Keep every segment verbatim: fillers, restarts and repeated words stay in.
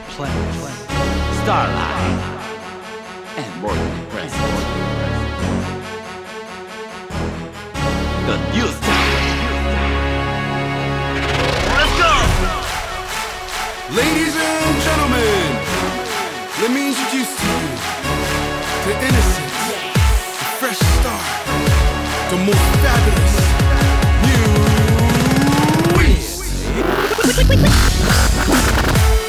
Plant, Starlight, and Morgan Present. The new style. Let's go! Ladies and gentlemen, let me introduce to you the innocent, the fresh start, the most fabulous new East.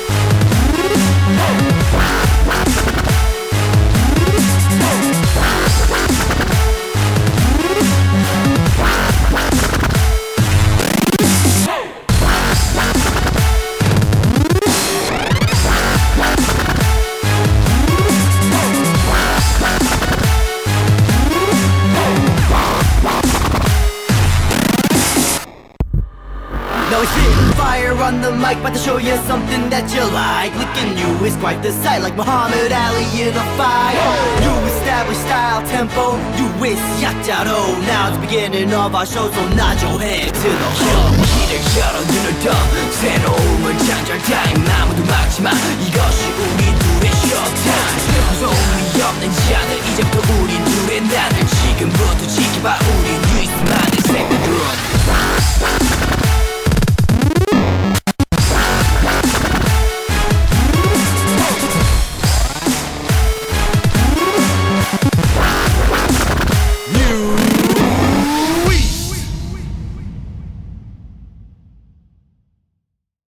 Now it's spitting fire on the mic, about to show you something that you like. Looking you is quite the sight, like Muhammad Ali in a fight. You establish style, tempo, you is 약자로. Now it's the beginning of our show, so nod your head to the floor. 길을 열어두는 더 새로움을 창조할 타임. 아무도 막지마, 이것이 우리 둘의 쇼타임. 무서움이 없는 자들, 이제부터 우리 둘의 나를 지금부터 지켜봐. 우리